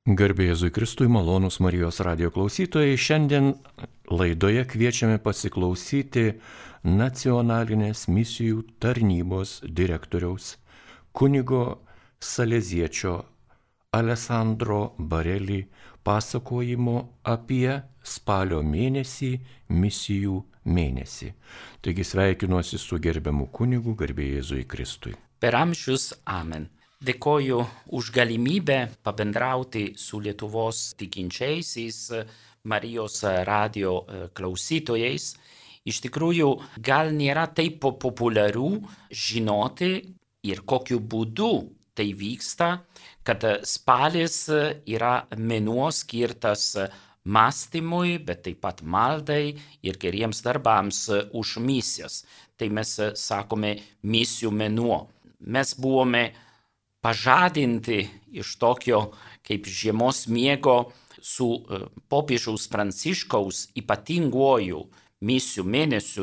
Garbė Jėzui Kristui, malonūs Marijos radijo klausytojai, šiandien laidoje kviečiame pasiklausyti nacionalinės misijų tarnybos direktoriaus kunigo Saleziečio Alessandro Bareli pasakojimo apie spalio mėnesį, misijų mėnesį. Taigi sveikinuosi su gerbiamu kunigu, garbė Jėzui Kristui. Per amžius amen. Dėkoju už galimybę pabendrauti su Lietuvos tikinčiaisiais Marijos radijo klausytojais. Iš tikrųjų, gal nėra taip populiaru žinoti ir kokiu būdu tai vyksta, kad spalis yra mėnuo skirtas mąstymui, bet taip pat maldai ir geriems darbams už misijas. Tai mes sakome misijų mėnuo. Mes buvome pažadinti iš tokio kaip žiemos miego su popiežiaus Pranciškaus ypatinguoju misijų mėnesiu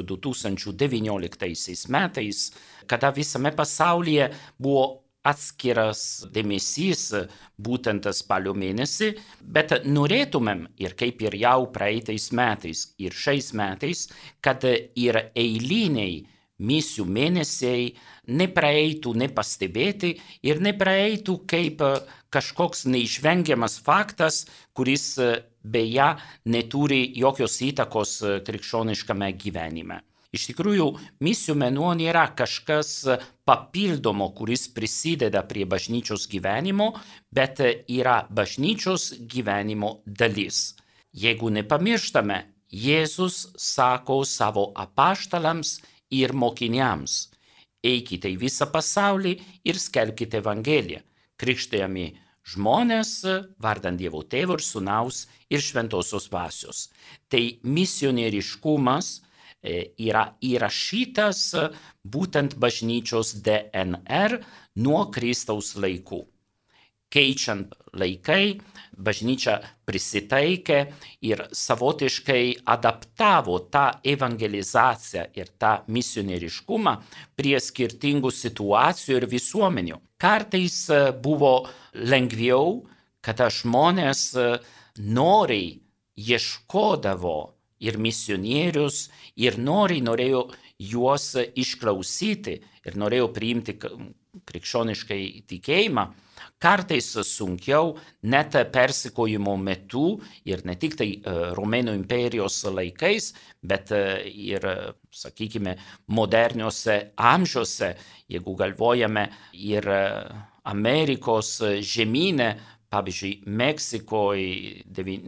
2019 metais, kada visame pasaulyje buvo atskiras dėmesys būtent spalio mėnesį, bet norėtumėm ir kaip ir jau praeitais metais ir šiais metais, kad ir eiliniai misijų mėnesiai nepraeitų nepastebėti ir nepraeitų kaip kažkoks neišvengiamas faktas, kuris beje neturi jokios įtakos krikščioniškame gyvenime. Iš tikrųjų, misijų mėnuo nėra kažkas papildomo, kuris prisideda prie bažnyčios gyvenimo, bet yra bažnyčios gyvenimo dalis. Jeigu nepamirštame, Jėzus sako savo apaštalams ir mokiniams: eikite į visą pasaulį ir skelbkite Evangeliją, krikštijami žmonės vardant Dievo Tėvo ir Sūnaus ir Šventosios Dvasios. Tai misionieriškumas yra įrašytas būtent bažnyčios DNR nuo Kristaus laikų. Keičiant laikai, bažnyčia prisitaikė ir savotiškai adaptavo tą evangelizaciją ir tą misionieriškumą prie skirtingų situacijų ir visuomenių. Kartais buvo lengviau, kada žmonės noriai ieškodavo ir misionierius ir norėjo juos išklausyti ir norėjo priimti krikščioniškai tikėjimą. Kartais sunkiau, net persekiojimo metu ir ne tik tai Romėnų imperijos laikais, bet ir, sakykime, moderniuose amžiuose, jeigu galvojame ir Amerikos žemyne, pavyzdžiui, Meksikoje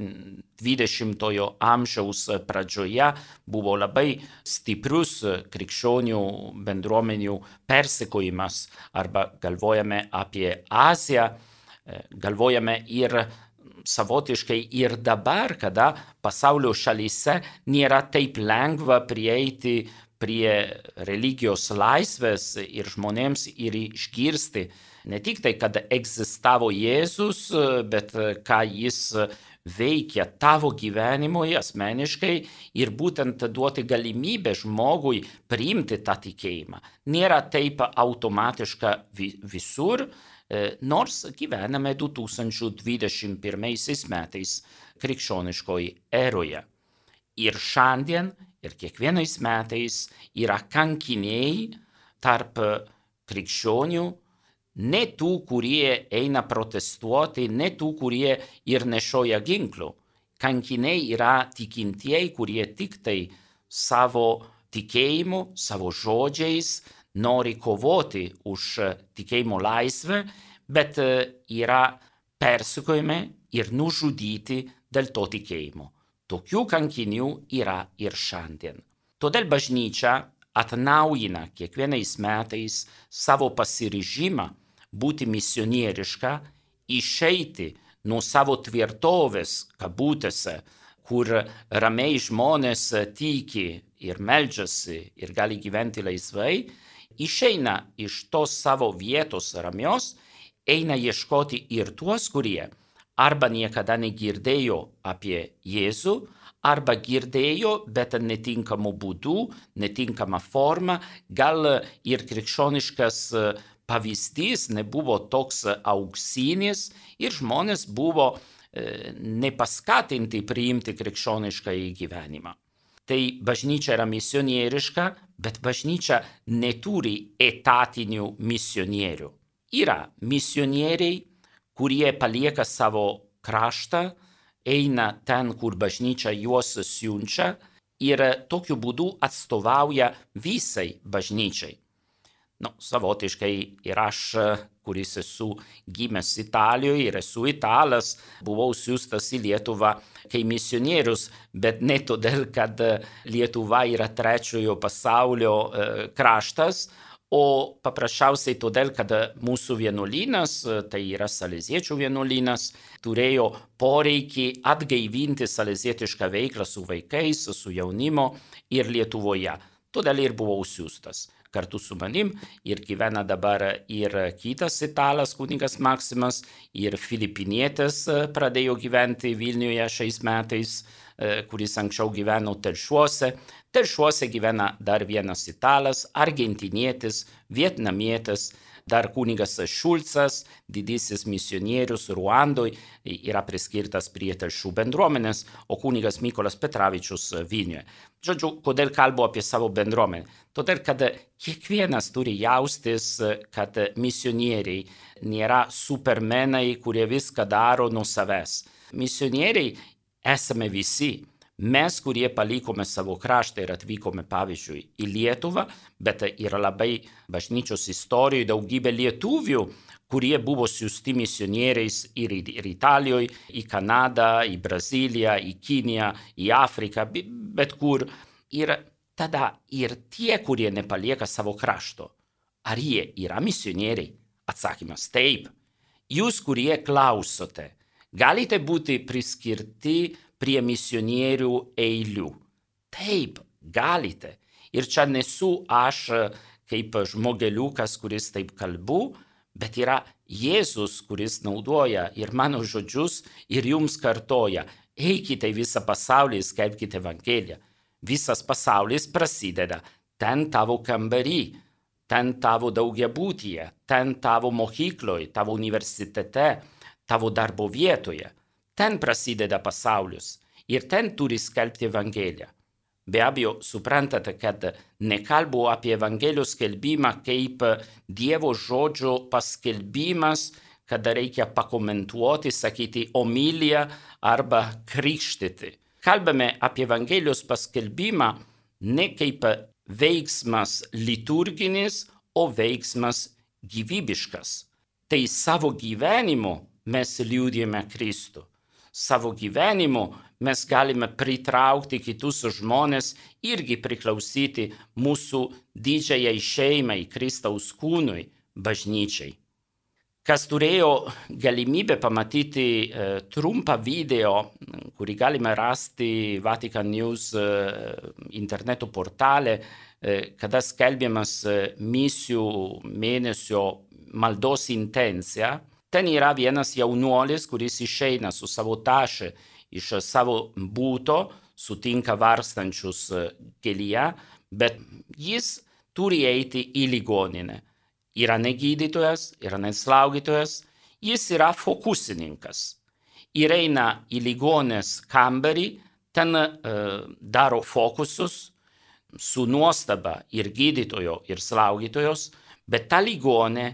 20-ojo amžiaus pradžioje buvo labai stiprus krikščionių bendruomenių persekiojimas, arba galvojame apie Aziją, galvojame ir savotiškai ir dabar, kada pasaulio šalyse nėra taip lengva prieiti prie religijos laisvės ir žmonėms ir išgirsti ne tik tai, kad egzistavo Jėzus, bet ką jis veikia tavo gyvenimoje asmeniškai ir būtent duoti galimybę žmogui priimti tą tikėjimą. Nėra taip automatiška visur, nors gyvename 2021 metais krikščioniškoje eroje. Ir šiandien ir kiekvienais metais yra kankiniai tarp krikščionių, ne tų, kurie eina protestuoti, ne tų, kurie ir nešioja ginklų. Kankiniai yra tikintieji, kurie tik tai savo tikėjimu, savo žodžiais nori kovoti už tikėjimo laisvę, bet yra persekiojami ir nužudyti dėl to tikėjimo. Tokių kankinių yra ir šiandien. Todėl bažnyčia atnaujina kiekvienais metais savo pasiryžimą būti misionieriška, išeiti nuo savo tvirtovės, kabutėse, kur ramiai žmonės tiki ir meldžiasi ir gali gyventi laisvai, išeina iš tos savo vietos ramios, eina ieškoti ir tuos, kurie arba niekada negirdėjo apie Jėzų, arba girdėjo, bet netinkamu būdu, netinkama forma, gal ir krikščioniškas pavyzdys nebuvo toks auksinis ir žmonės buvo nepaskatinti priimti krikščionišką gyvenimą. Tai bažnyčia yra misionieriška, bet bažnyčia neturi etatinių misionierių. Yra misionieriai, kurie palieka savo kraštą, eina ten, kur bažnyčia juos siunčia ir tokiu būdu atstovauja visai bažnyčiai. Savotiškai ir aš, kuris esu gimęs Italijoje ir esu italas, buvau siųstas į Lietuvą kaip misionierius, bet ne todėl, kad Lietuva yra trečiojo pasaulio kraštas, o paprasčiausiai todėl, kad mūsų vienuolynas, tai yra saleziečių vienuolynas, turėjo poreikį atgaivinti salezietišką veiklą su vaikais, su jaunimu ir Lietuvoje. Todėl ir buvau siųstas. Kartu su manim ir gyvena dabar ir kitas italas, kunigas Maksimas, ir filipinietis pradėjo gyventi Vilniuje šiais metais, kuris anksčiau gyveno Telšiuose. Telšiuose gyvena dar vienas italas, argentinietis, vietnamietis, dar kunigas Šulcas, didysis misionierius Ruandoje, yra priskirtas prie Telšių bendruomenės, o kunigas Mykolas Petravičius Vilniuje. Žodžiu, kodėl kalbu apie savo bendruomenę? Todėl, kad kiekvienas turi jaustis, kad misionieriai nėra supermenai, kurie viską daro nuo savęs. Misionieriai esame visi. Mes, kurie palikome savo kraštą ir atvykome, pavyzdžiui, į Lietuvą, bet yra labai bažnyčios istorijoje daugybė lietuvių, kurie buvo siųsti misionieriais ir Italijoje, į Kanadą, į Braziliją, į Kiniją, į Afriką, bet kur. Ir tada ir tie, kurie nepalieka savo krašto, ar jie yra misionieriai? Atsakymas taip. Jūs, kurie klausote, galite būti priskirti prie misionierių eilių. Taip, galite. Ir čia nesu aš kaip žmogeliukas, kuris taip kalbu, bet yra Jėzus, kuris naudoja ir mano žodžius ir jums kartoja. Eikite į visą pasaulį, skelbkite Evangeliją. Visas pasaulis prasideda ten tavo kambary, ten tavo daugiabutyje, ten tavo mokykloje, tavo universitete, tavo darbo vietoje. Ten prasideda pasaulis ir ten turi skelbti Evangeliją. Be abejo, suprantate, kad nekalbu apie Evangelijos skelbimą kaip Dievo žodžio paskelbimas, kada reikia pakomentuoti, sakyti homiliją arba krikštyti. Kalbame apie Evangelijos paskelbimą ne kaip veiksmas liturginis, o veiksmas gyvybiškas. Tai savo gyvenimu mes liudijame Kristų. Savo gyvenimu mes galime pritraukti kitus žmonės irgi priklausyti mūsų didžiajai šeimai, Kristaus kūnui, bažnyčiai. Kas turėjo galimybę pamatyti trumpą video, kurį galime rasti Vatican News interneto portale, kada skelbiamas misijų mėnesio maldos intencija, ten yra vienas jaunuolis, kuris išeina su savo taše iš savo būto, sutinka varstančius kelyje, bet jis turi eiti į ligoninę. Yra ne gydytojas, yra ne slaugytojas, jis yra fokusininkas. Ir eina į ligonės kambarį, ten daro fokusus su nuostaba ir gydytojo, ir slaugytojos, bet ta ligonė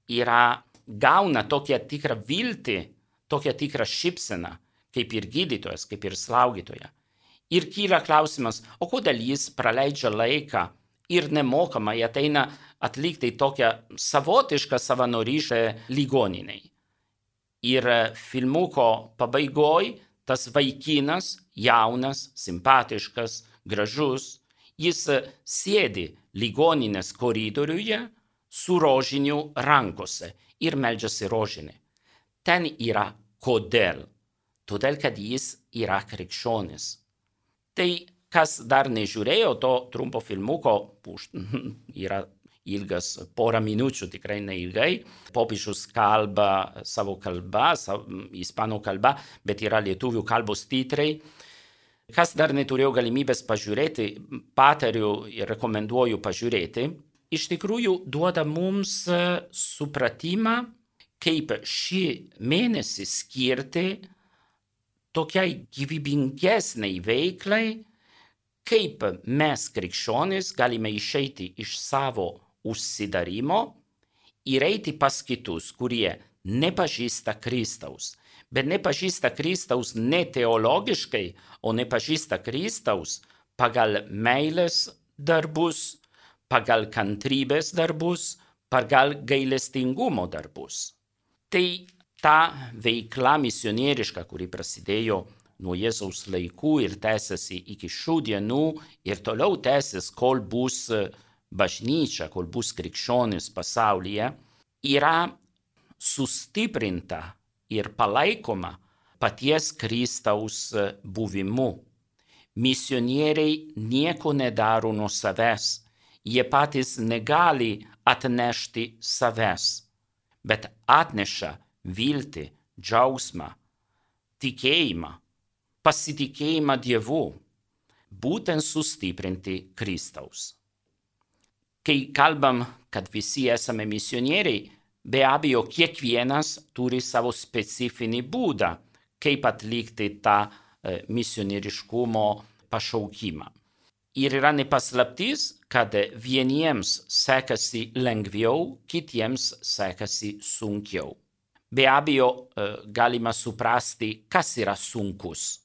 gauna tokią tikrą viltį, tokią tikrą šypseną, kaip ir gydytojas, kaip ir slaugytoja. Ir kyla klausimas, o kodėl jis praleidžia laiką ir nemokamai ateina atlikti tokią savotišką savanorystę ligoniniai. Ir filmuko pabaigoj tas vaikinas, jaunas, simpatiškas, gražus, jis sėdi ligoninės koridoriuje su rožiniu rankose ir meldžiasi rožinį. Ten yra kodėl. Todėl, kad jis yra krikščionis. Tai, kas dar nežiūrėjo to trumpo filmuko, yra ilgas porą minučių, tikrai neilgai. Popiežius kalba savo kalba, ispanų kalba, bet yra lietuvių kalbos titrai. Kas dar neturėjo galimybės pažiūrėti, patariu ir rekomenduoju pažiūrėti. iš tikrųjų duoda mums supratimą, kaip šį mėnesį skirti tokiai gyvybingesnei veiklai, kaip mes krikščionys galime išeiti iš savo užsidarimo ir eiti pas kitus, kurie nepažįsta Kristaus. Bet nepažįsta Kristaus ne teologiškai, o nepažįsta Kristaus pagal meilės darbus, pagal kantrybės darbus, pagal gailestingumo darbus. Tai ta veikla misionieriška, kuri prasidėjo nuo Jėzaus laikų ir tęsiasi iki šių dienų ir toliau tęsis, kol bus bažnyčia, kol bus krikščionis pasaulyje, yra sustiprinta ir palaikoma paties Kristaus buvimu. Misionieriai nieko nedaro nuo savęs, jie patys negali atnešti savęs, bet atneša viltį, džiaugsmą, tikėjimą, pasitikėjimą Dievu, būtent sustiprinti Kristaus. Kai kalbam, kad visi esame misionieriai, be abejo, kiekvienas turi savo specifinį būdą, kaip atlikti tą misionieriškumo pašaukimą. Ir yra nepaslaptis, kad vieniems sekasi lengviau, kitiems sekasi sunkiau. Be abejo, galima suprasti, kas yra sunkus.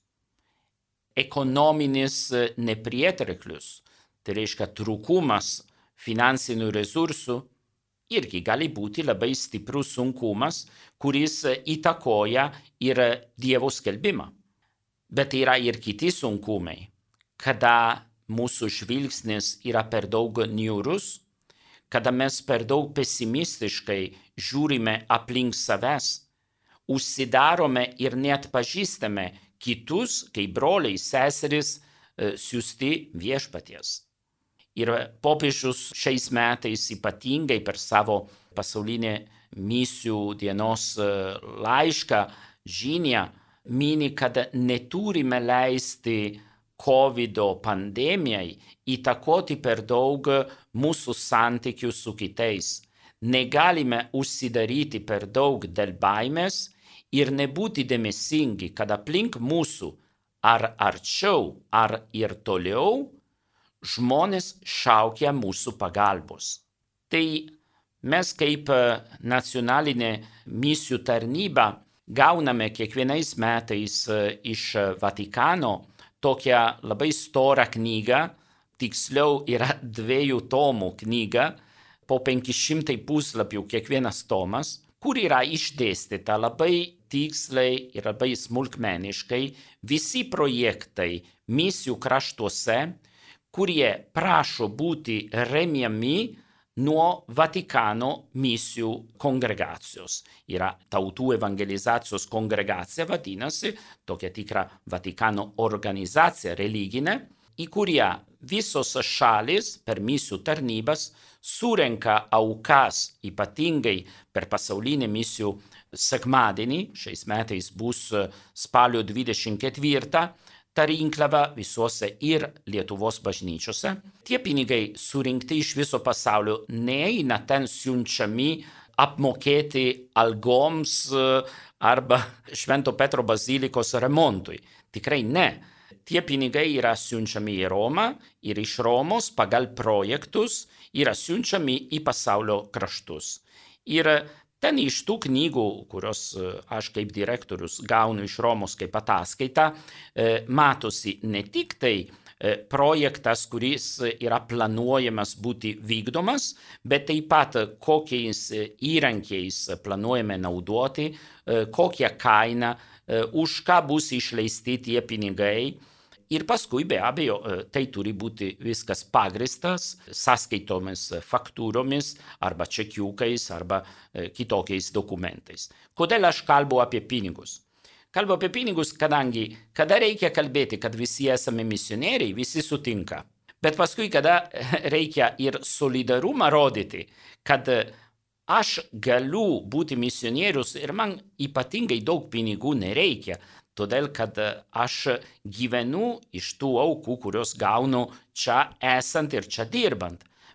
Ekonominis neprietreklius, tai reiškia trūkumas finansinių resursų, irgi gali būti labai stiprus sunkumas, kuris įtakoja ir Dievo skelbimą. Bet yra ir kiti sunkumai, kada mūsų žvilgsnis yra per daug niūrus, kada mes per daug pesimistiškai žiūrime aplink savęs, užsidarome ir neatpažįstame kitus, kaip broliai, seserys, siųsti viešpaties. Ir popiežius šiais metais ypatingai per savo pasaulinę misijų dienos laišką žinią mini, kad neturime leisti COVID pandemijai įtakoti per daug mūsų santykių su kitais. Negalime užsidaryti per daug dėl baimės ir nebūti dėmesingi, kad aplink mūsų ar arčiau, ar ir toliau žmonės šaukia mūsų pagalbos. Tai mes kaip nacionalinė misijų tarnyba gauname kiekvienais metais iš Vatikano tokią labai storą knygą, tiksliau yra 2 tomų knyga, po 500 puslapių kiekvienas tomas, kur yra išdėstyta labai tiksliai ir labai smulkmeniškai visi projektai misijų kraštuose, kurie prašo būti remiami nuo Vatikano misijų kongregacijos. Yra tautų evangelizacijos kongregacija, vadinasi, tokia tikra Vatikano organizacija religinė, į kurią visos šalis per misijų tarnybas surenka aukas, ypatingai per pasaulinį misijų sekmadienį, šiais metais bus spalio 24, ta rinkliava visuose ir Lietuvos bažnyčiose. Tie pinigai surinkti iš viso pasaulio neeina ten siunčiami apmokėti algoms arba Švento Petro bazilikos remontui. Tikrai ne. Tie pinigai yra siunčiami į Romą ir iš Romos pagal projektus yra siunčiami į pasaulio kraštus. Ir ten iš tų knygų, kurios aš kaip direktorius gaunu iš Romos kaip ataskaitą, matosi ne tik tai projektas, kuris yra planuojamas būti vykdomas, bet taip pat kokiais įrankiais planuojame naudoti, kokią kainą, už ką bus išleisti tie pinigai. Ir paskui be abejo tai turi būti viskas pagristas sąskaitomis faktūromis arba čekiukais arba kitokiais dokumentais. Kodėl aš kalbu apie pinigus? Kalbu apie pinigus, kadangi kada reikia kalbėti, kad visi esame misionieriai, visi sutinka. Bet paskui, kada reikia ir solidarumą rodyti, kad aš galiu būti misionierius ir man ypatingai daug pinigų nereikia, todėl kad aš gyvenu iš tų aukų, kurios gaunu čia esant ir čia dirbant.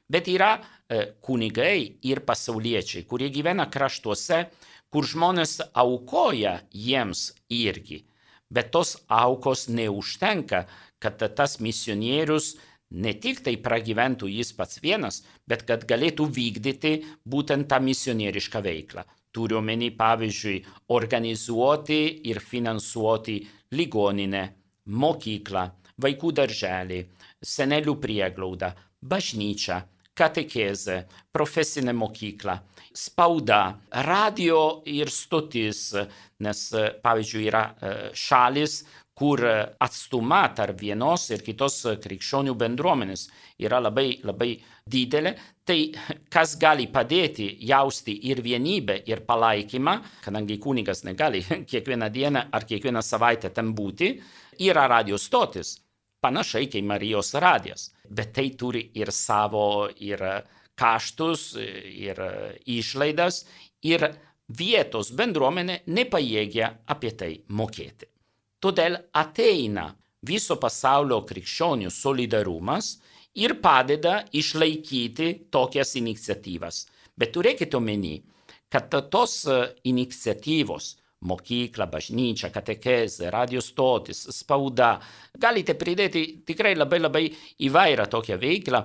Bet yra kunigai ir pasauliečiai, kurie gyvena kraštuose, kur žmonės aukoja jiems irgi. Bet tos aukos neužtenka, kad tas misionierius ne tik tai pragyventų jis pats vienas, bet kad galėtų vykdyti būtent tą misionierišką veiklą. Turiu omeny, pavyzdžiui, organizuoti ir finansuoti ligoninę, mokyklą, vaikų darželį, senelių prieglaudą, bažnyčią, katechezę, profesinę mokyklą, spauda, radio ir stotis, nes, pavyzdžiui, yra šalis, kur atstuma tarp vienos ir kitos krikščionių bendruomenės yra labai, labai didelė, tai kas gali padėti jausti ir vienybę, ir palaikymą, kadangi kunigas negali kiekvieną dieną ar kiekvieną savaitę ten būti, yra radio stotis, panašiai kaip Marijos radijas. Bet tai turi ir savo ir kaštus, ir išlaidas, ir vietos bendruomenė nepajėgia apie tai mokėti. Todėl ateina viso pasaulio krikščionių solidarumas ir padeda išlaikyti tokias iniciatyvas. Bet turėkite omeny, kad tos iniciatyvos mokykla, bažnyčia, katechezė, radio stotis, spauda, galite pridėti tikrai labai, labai įvairią tokią veiklą,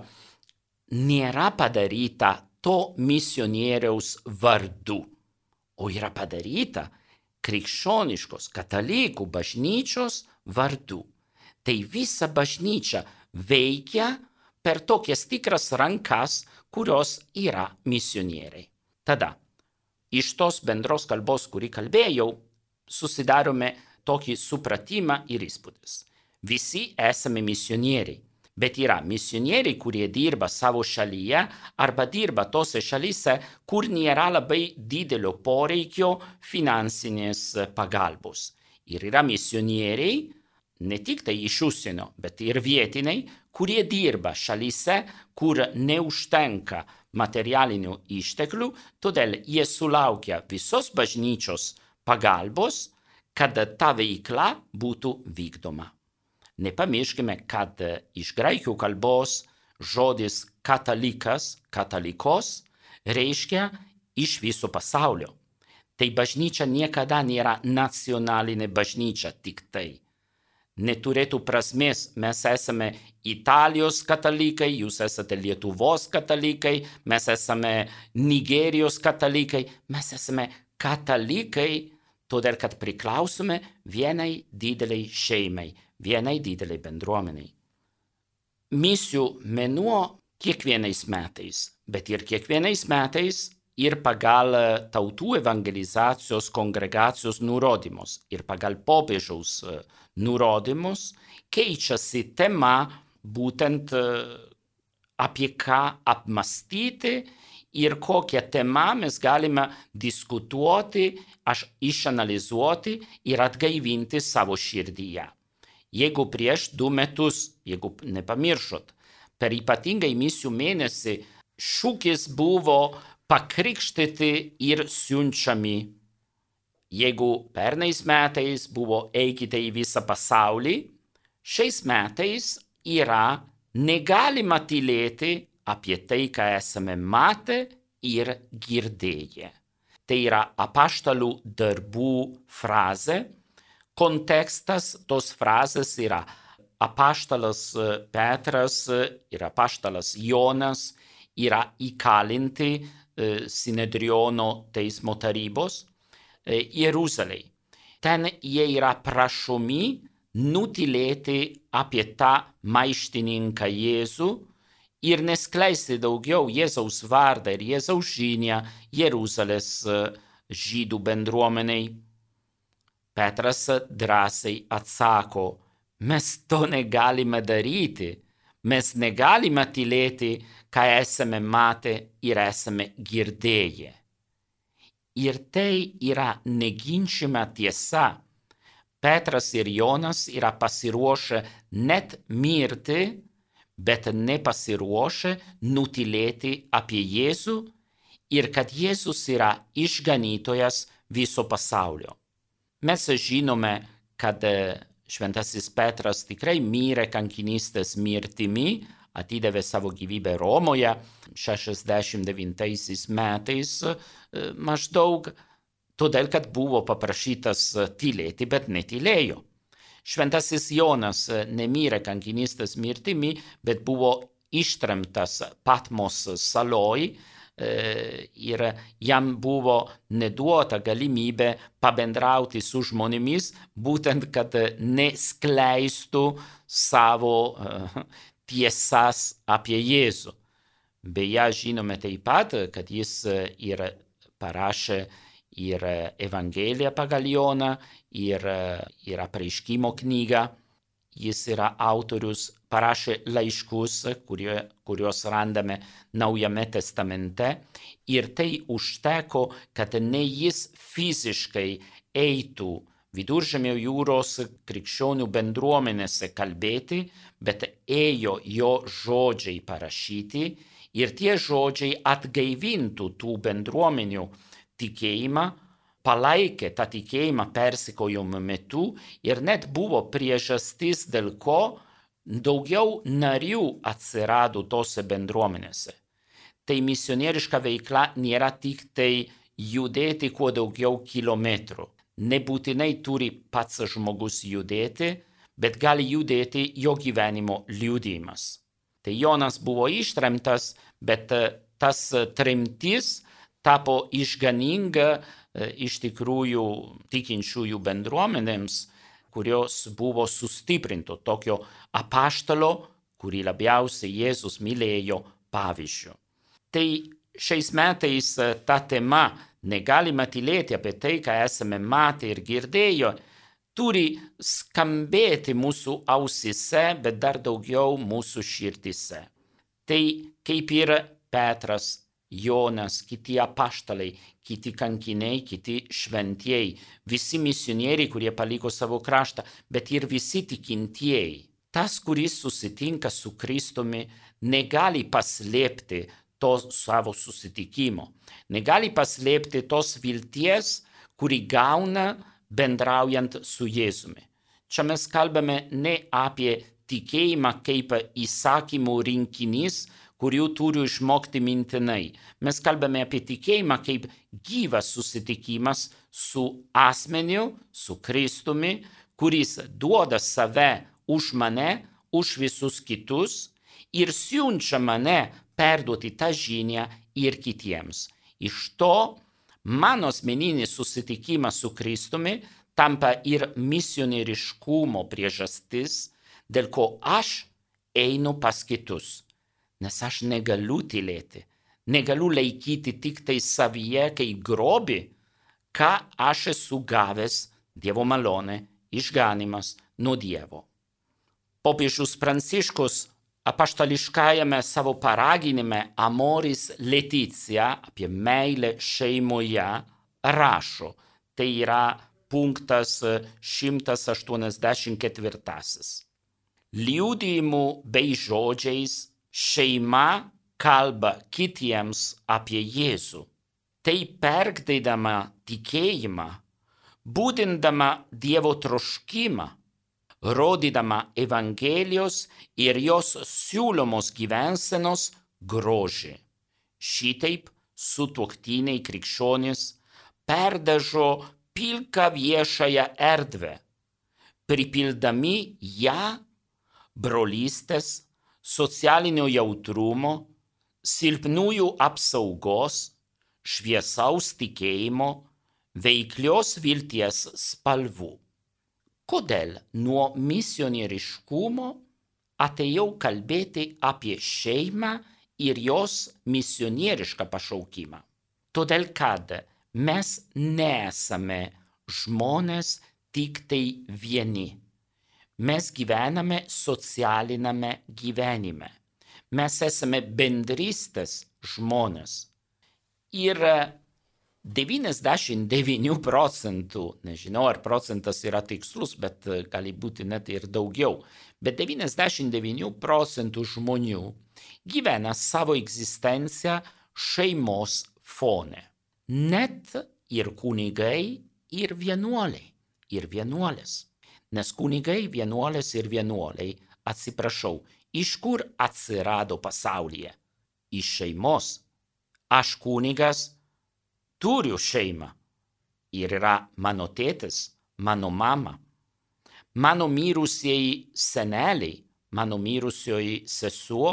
nėra padaryta to misionieriaus vardu, o yra padaryta krikščioniškos katalikų bažnyčios vardu. Tai visa bažnyčia veikia per tokias tikras rankas, kurios yra misionieriai. Tada, iš tos bendros kalbos, kurį kalbėjau, susidarome tokį supratimą ir įspūdis. Visi esame misionieriai, bet yra misionieriai, kurie dirba savo šalyje arba dirba tose šalyse, kur nėra labai didelio poreikio finansinės pagalbos. Ir yra misionieriai, ne tik tai iš užsienio, bet ir vietiniai, kurie dirba šalyse, kur neužtenka materialinių išteklių, todėl jie sulaukia visos bažnyčios pagalbos, kad ta veikla būtų vykdoma. Nepamirškime, kad iš graikų kalbos žodis katalikas, katalikos, reiškia iš viso pasaulio. Tai bažnyčia niekada nėra nacionalinė bažnyčia tik tai. Neturėtų prasmės, mes esame Italijos katalikai, jūs esate Lietuvos katalikai, mes esame Nigerijos katalikai, mes esame katalikai, todėl kad priklausome vienai dideliai šeimai, vienai dideliai bendruomeniai. Misijų mėnuo kiekvienais metais, bet ir kiekvienais metais ir pagal tautų evangelizacijos kongregacijos nurodymus ir pagal popiežiaus nurodymus keičiasi tema būtent apie ką apmąstyti ir kokią temą mes galime diskutuoti, išanalizuoti ir atgaivinti savo širdyje. Jeigu prieš 2 metus, jeigu nepamiršot, per ypatingai misijų mėnesį šūkis buvo pakrikštyti ir siunčiami. Jeigu pernais metais buvo eikite į visą pasaulį, šiais metais yra negalima tylėti apie tai, ką esame matę ir girdėję. Tai yra apaštalų darbų frazė. Kontekstas tos frazės yra apaštalas Petras ir apaštalas Jonas yra įkalinti Sinedriono teismo tarybos Jeruzalėj. Ten jie yra prašomi nutylėti apie tą maištininką Jėzų ir neskleisti daugiau Jėzaus vardą ir Jėzaus žinią Jeruzalės žydų bendruomeniai. Petras drąsiai atsako, mes to negalime daryti, mes negalime tylėti, ką esame matę ir esame girdėję. Ir tai yra neginčima tiesa. Petras ir Jonas yra pasiruošę net mirti, bet nepasiruošę nutylėti apie Jėzų ir kad Jėzus yra išganytojas viso pasaulio. Mes žinome, kad šventasis Petras tikrai mirė kankinystės mirtimi atidavė savo gyvybę Romoje 69 metais maždaug, todėl kad buvo paprašytas tylėti, bet netylėjo. Šventasis Jonas nemirė kankinystės mirtimi, bet buvo ištremtas Patmos saloj ir jam buvo neduota galimybė pabendrauti su žmonėmis, būtent kad neskleistų savo tiesas apie Jėzų. Beje, žinome taip pat, kad jis ir parašė ir Evangeliją pagal Joną, ir apreiškimo knygą. Jis yra autorius, parašė laiškus, kuriuos randame Naujame testamente, ir tai užteko, kad ne jis fiziškai eitų Viduržemio jūros krikščionių bendruomenėse kalbėti, bet ėjo jo žodžiai parašyti, ir tie žodžiai atgaivintų tų bendruomenių tikėjimą, palaikė tą tikėjimą persekiojimo metu ir net buvo priežastis, dėl ko daugiau narių atsirado tose bendruomenėse. Tai misionieriška veikla nėra tik tai judėti kuo daugiau kilometrų. Nebūtinai turi pats žmogus judėti, bet gali judėti jo gyvenimo liudijimas. Tai Jonas buvo ištremtas, bet tas tremtis tapo išganinga iš tikrųjų tikinčiųjų bendruomenėms, kurios buvo sustiprinto tokio apaštalo, kurį labiausiai Jėzus mylėjo, pavyzdžiu. Tai šiais metais ta tema, negalima tylėti apie tai, ką esame matę ir girdėję, turi skambėti mūsų ausise, bet dar daugiau mūsų širdise. Tai kaip ir Petras, Jonas, kiti apaštalai, kiti kankiniai, kiti šventieji, visi misionieriai, kurie paliko savo kraštą, bet ir visi tikintieji. Tas, kuris susitinka su Kristumi, negali paslėpti to savo susitikimo, negali paslėpti tos vilties, kuri gauna bendraujant su Jėzumi. Čia mes kalbame ne apie tikėjimą kaip įsakymų rinkinys, kurių turiu išmokti mintinai. Mes kalbame apie tikėjimą kaip gyvas susitikimas su asmeniu, su Kristumi, kuris duoda save už mane, už visus kitus ir siunčia mane perduoti tą žinią ir kitiems. Iš to mano asmeninis susitikimas su Kristumi tampa ir misionieriškumo priežastis, dėl ko aš einu pas kitus. Nes aš negaliu tylėti, negaliu laikyti tik tai savyje kaip grobį, ką aš esu gavęs Dievo malonę, išganymas nuo Dievo. Popiežius Pranciškus apaštališkajame savo paraginime Amoris Laetitia apie meilę šeimoje rašo, tai yra punktas 184. Liudijimu bei žodžiais šeima kalba kitiems apie Jėzų. Tai perteikdama tikėjimą, būdindama Dievo troškimą, rodydama Evangelijos ir jos siūlomos gyvensenos grožį. Šitaip sutuoktiniai krikščionys perdažo pilką viešąją erdvę, pripildami ją brolystės, socialinio jautrumo, silpnųjų apsaugos, šviesaus tikėjimo, veiklios vilties spalvų. Kodėl nuo misionieriškumo atėjau kalbėti apie šeimą ir jos misionierišką pašaukimą? Todėl, kad mes nesame žmonės tik tai vieni. Mes gyvename socialiname gyvenime. Mes esame bendrystės žmonės. Ir 99%, nežinau ar procentas yra tikslus, bet gali būti net ir daugiau, bet 99% žmonių gyvena savo egzistenciją šeimos fone. Net ir kunigai, ir vienuoliai, ir vienuolės. Nes kunigai, vienuolės ir vienuoliai, atsiprašau, iš kur atsirado pasaulyje? Iš šeimos. Aš kunigas turiu šeimą. Ir yra mano tėtis, mano mama. Mano mirusieji seneliai, mano mirusioji sesuo.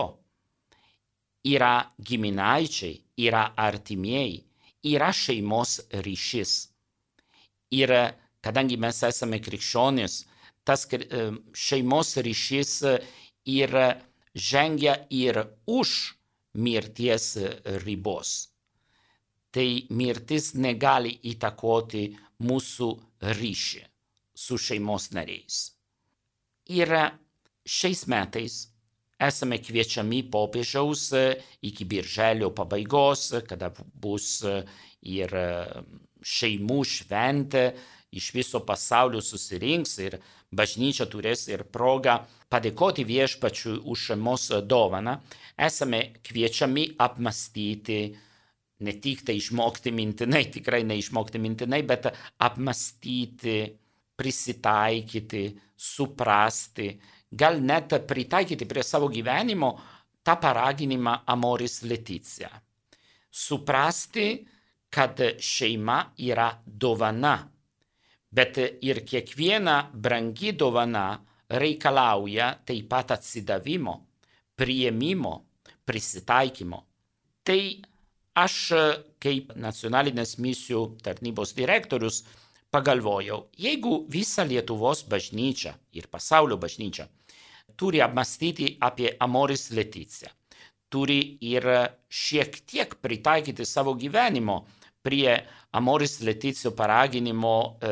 Yra giminaičiai, yra artimieji, yra šeimos ryšys. Ir kadangi mes esame krikščionys, tas šeimos ryšys ir žengia ir už mirties ribos. Tai mirtis negali įtakoti mūsų ryšį su šeimos nariais. Ir šiais metais esame kviečiami popiežiaus iki birželio pabaigos, kada bus ir šeimų šventė, iš viso pasaulio susirinks ir bažnyčia turės ir progą padėkoti viešpačiui už šeimos dovaną. Esame kviečiami apmąstyti, ne tik tai išmokti mintinai, tikrai neišmokti mintinai, bet apmąstyti, prisitaikyti, suprasti, gal net pritaikyti prie savo gyvenimo tą paraginimą Amoris Laetitia. Suprasti, kad šeima yra dovana, bet ir kiekviena brangi dovana reikalauja taip pat atsidavimo, priėmimo, prisitaikymo. Tai aš kaip nacionalinės misijų tarnybos direktorius pagalvojau, jeigu visa Lietuvos bažnyčia ir pasaulio bažnyčia turi apmąstyti apie Amoris Laetitia, turi ir šiek tiek pritaikyti savo gyvenimo prie Amoris Laetitia paraginimo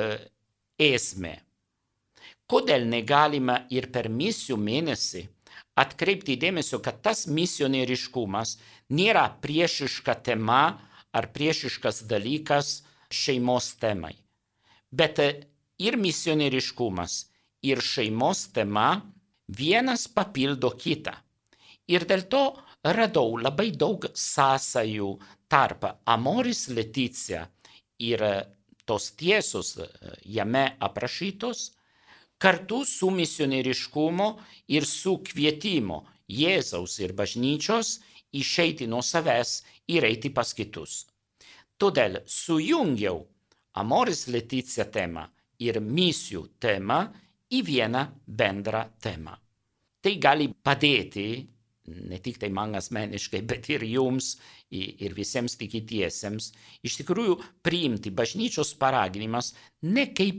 esmę. Kodėl negalime ir per misijų mėnesį atkreipti dėmesio, kad tas misionieriškumas nėra priešiška tema ar priešiškas dalykas šeimos temai. Bet ir misionieriškumas, ir šeimos tema vienas papildo kitą. Ir dėl to radau labai daug sąsajų tarp Amoris Laetitia ir tos tiesos jame aprašytos, kartu su misionieriškumu ir su kvietimu Jėzaus ir bažnyčios išeiti nuo savęs ir eiti pas kitus. Todėl sujungiau Amoris Laetitia temą ir misijų temą į vieną bendrą temą. Tai gali padėti, ne tik tai man asmeniškai, bet ir jums, ir visiems tikintiesiems, iš tikrųjų priimti bažnyčios paraginimas ne kaip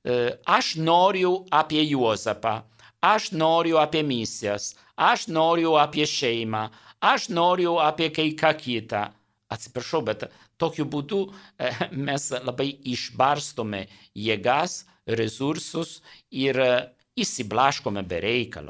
aš noriu apie Juozapą, aš noriu apie misijas, aš noriu apie šeimą, aš noriu apie kai ką kitą. Atsiprašau, bet tokiu būdu mes labai išbarstome jėgas, resursus ir įsiblaškome be reikalo.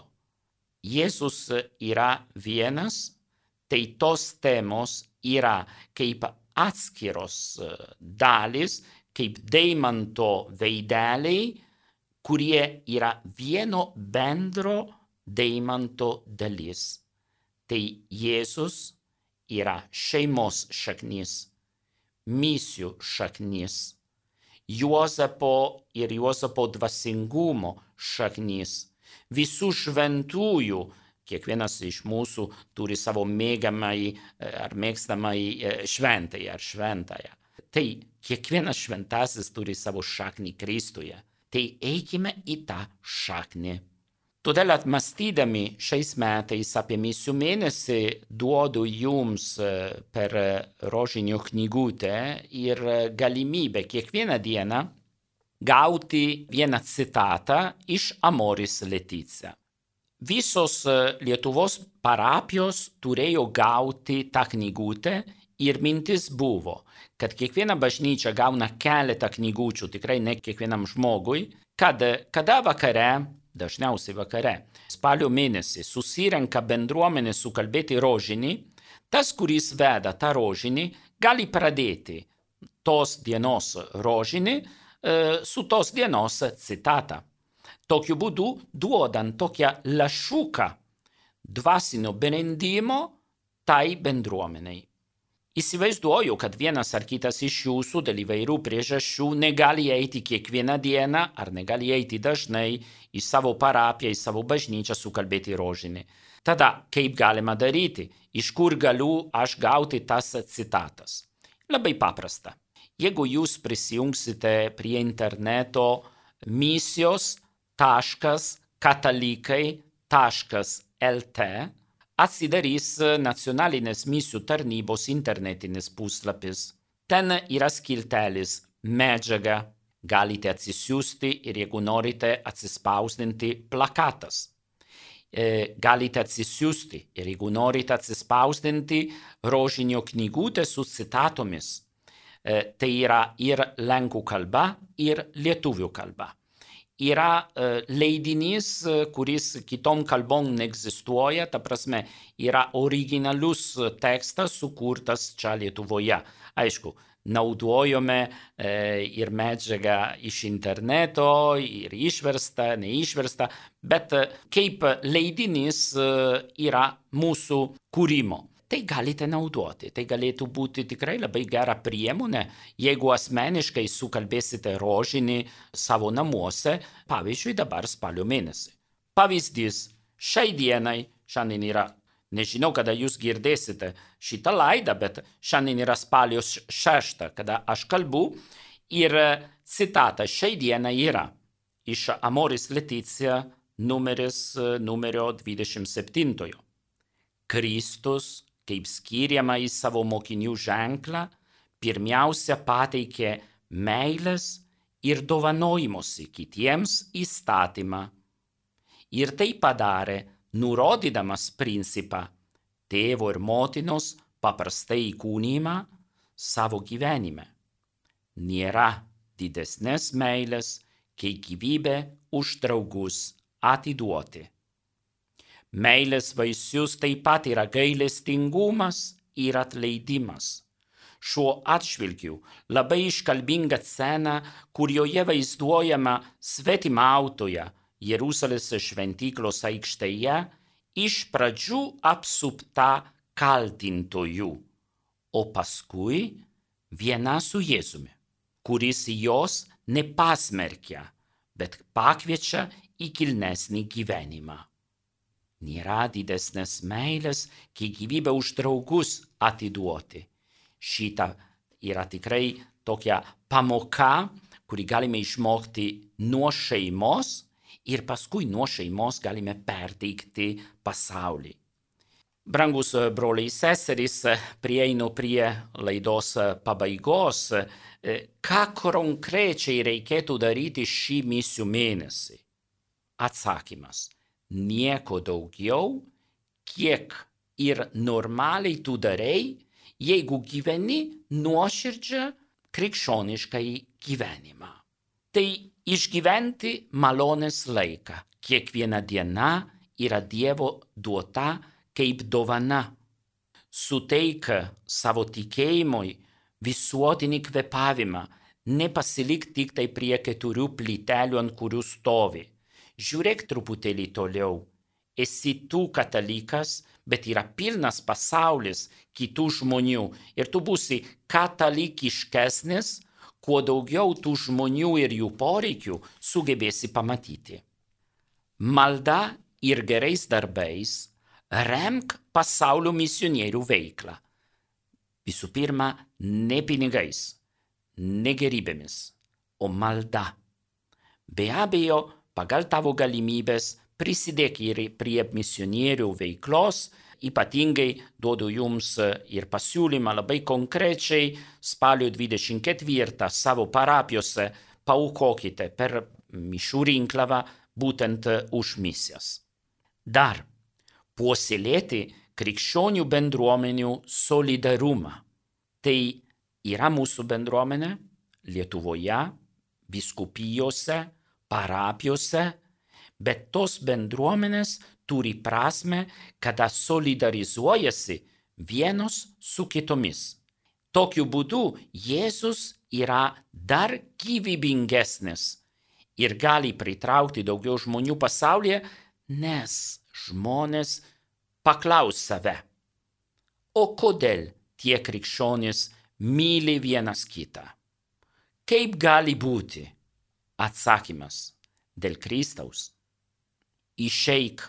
Jėzus yra vienas, tai tos temos yra kaip atskiros dalys, kaip deimanto veideliai, kurie yra vieno bendro deimanto dalis. Tai Jėzus yra šeimos šaknis, misijų šaknis, Juozapo ir Juozapo dvasingumo šaknis, visų šventųjų. Kiekvienas iš mūsų turi savo mėgamąjį ar mėgstamąjį šventąjį ar šventąją. Tai kiekvienas šventasis turi savo šaknį Kristuje. Tai eikime į tą šaknį. Todėl atmąstydami šiais metais apie misijų mėnesį duodu jums per rožinio knygutę ir galimybę kiekvieną dieną gauti vieną citatą iš Amoris Laetitia. Visos Lietuvos parapijos turėjo gauti tą knygutę ir mintis buvo, kad kiekviena bažnyčia gauna keletą knygučių, tikrai ne kiekvienam žmogui, kad kada vakare, dažniausiai vakare, spalio mėnesį susirenka bendruomenė sukalbėti rožinį, tas, kuris veda tą rožinį, gali pradėti tos dienos rožinį su tos dienos citatą. Tokiu būdu duodant tokią lašuką dvasinio benedimo tai bendruomeniai. Įsivaizduoju, kad vienas ar kitas iš jūsų dėl įvairių priežasčių negali eiti kiekvieną dieną ar negali eiti dažnai į savo parapiją, į savo bažnyčią sukalbėti rožinį. Tada kaip galima daryti? Iš kur galiu aš gauti tas citatas? Labai paprasta. Jeigu jūs prisijungsite prie interneto misijos.katalikai.lt, atsidarys Nacionalinės misijų tarnybos internetinis puslapis. Ten yra skiltelis medžiaga. Galite atsisiųsti ir jeigu norite atsispausdinti plakatas. Galite atsisiųsti ir jeigu norite atsispausdinti rožinio knygutę su citatomis. Tai yra ir lenkų kalba, ir lietuvių kalba. Yra leidinys, kuris kitom kalbom neegzistuoja, ta prasme, yra originalus tekstas sukurtas čia Lietuvoje. Aišku, naudojome ir medžiagą iš interneto, ir išversta, neišversta, bet kaip leidinys yra mūsų kūrimo. Tai galite naudoti, tai galėtų būti tikrai labai gera priemonė, jeigu asmeniškai sukalbėsite rožinį savo namuose, pavyzdžiui, dabar spalio mėnesį. Pavyzdys, šiai dienai, šiandien yra, nežinau, kada jūs girdėsite šitą laidą, bet šiandien yra spalio 6, kada aš kalbu, ir citata šiai dienai yra iš Amoris Laetitia numerio 27. Kristus, kaip skiriama į savo mokinių ženklą, pirmiausia pateikė meilės ir dovanojimosi kitiems įstatymą. Ir tai padarė, nurodydamas principą tėvo ir motinos paprastai įkūnijimą savo gyvenime. Nėra didesnės meilės, kai gyvybę už draugus atiduoti. Meilės vaisius taip pat yra gailestingumas ir atleidimas. Šiuo atžvilgiu labai iškalbinga scena, kurioje vaizduojama svetimautoja Jeruzalės šventyklos aikštėje, iš pradžių apsupta kaltintojų, o paskui viena su Jėzumi, kuris jos nepasmerkia, bet pakviečia į kilnesnį gyvenimą. Nėra didesnės meilės, kai gyvybę už draugus atiduoti. Šita yra tikrai tokia pamoka, kurį galime išmokti nuo šeimos ir paskui nuo šeimos galime perteikti pasaulį. Brangus broliai seserys, prieinu prie laidos pabaigos. Ką konkrečiai reikėtų daryti šį misijų mėnesį? Atsakymas. Nieko daugiau, kiek ir normaliai tu darei, jeigu gyveni nuoširdžią krikščionišką gyvenimą. Tai išgyventi malonės laiką. Kiekviena diena yra Dievo duota kaip dovana. Suteik savo tikėjimui visuotinį kvėpavimą, nepasilik tik tai prie 4 plytelių, ant kurių stovi. Žiūrėk truputėlį toliau. Esi tu katalikas, bet yra pilnas pasaulis kitų žmonių. Ir tu būsi katalikiškesnis, kuo daugiau tų žmonių ir jų poreikių sugebėsi pamatyti. Malda ir gerais darbais remk pasaulio misionierių veiklą. Visų pirma, ne pinigais, ne gerybėmis, o malda. Be abejo, pagal tavo galimybės prisidėk ir prie misionierių veiklos, ypatingai duodu jums ir pasiūlymą labai konkrečiai spalio 24 savo parapijose paaukokite per mišių rinkliavą būtent už misijas. Dar puoselėti krikščionių bendruomenių solidarumą. Tai yra mūsų bendruomenė Lietuvoje, vyskupijose, parapijose, bet tos bendruomenės turi prasme, kada solidarizuojasi vienos su kitomis. Tokiu būdu Jėzus yra dar gyvybingesnis ir gali pritraukti daugiau žmonių pasaulyje, nes žmonės paklaus save. O kodėl tie krikščionys myli vienas kitą. Kaip gali būti? Atsakymas: dėl Kristaus. Išeik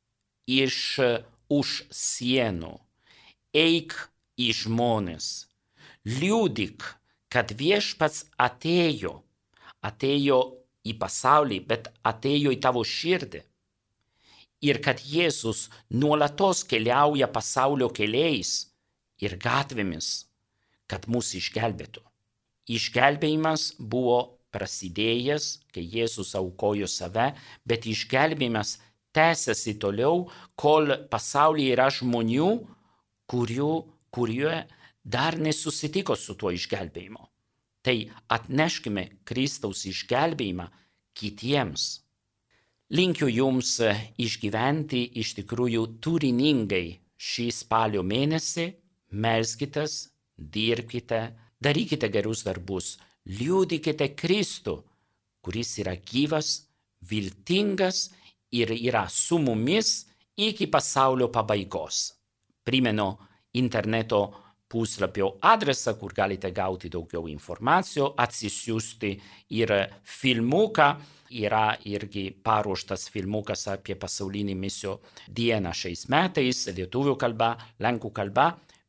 už sienų, eik į žmones, liudyk, kad viešpats atėjo į pasaulį, bet atėjo į tavo širdį. Ir kad Jėzus nuolatos keliauja pasaulio keliais ir gatvėmis, kad mus išgelbėtų. Išgelbėjimas buvo prasidėjęs, kai Jėzus aukojo save, bet išgelbėjimas tęsiasi toliau, kol pasaulyje yra žmonių, kurie dar nesusitiko su tuo išgelbėjimu. Tai atneškime Kristaus išgelbėjimą kitiems. Linkiu jums išgyventi iš tikrųjų turiningai šį spalio mėnesį, melskitės, dirbkite, darykite gerus darbus, liudykite Kristų, kuris yra gyvas, viltingas ir yra su mumis iki pasaulio pabaigos. Primenu interneto puslapio adresą, kur galite gauti daugiau informacijų, atsisiųsti ir filmuką. Yra irgi paruoštas filmukas apie pasaulinį misijų dieną šiais metais, lietuvių kalba, lenkų kalba,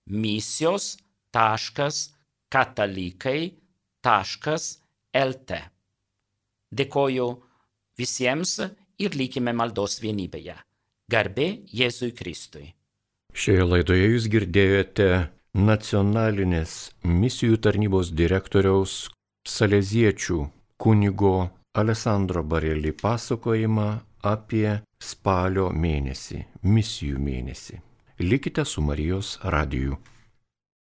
misijos.katalikai.lt. Dėkoju visiems ir likime maldos vienybėje. Garbė Jėzui Kristui. Šioje laidoje jūs girdėjote nacionalinės misijų tarnybos direktoriaus saleziečių kunigo Alessandro Bareli pasakojimą apie spalio mėnesį, misijų mėnesį. Likite su Marijos radiju.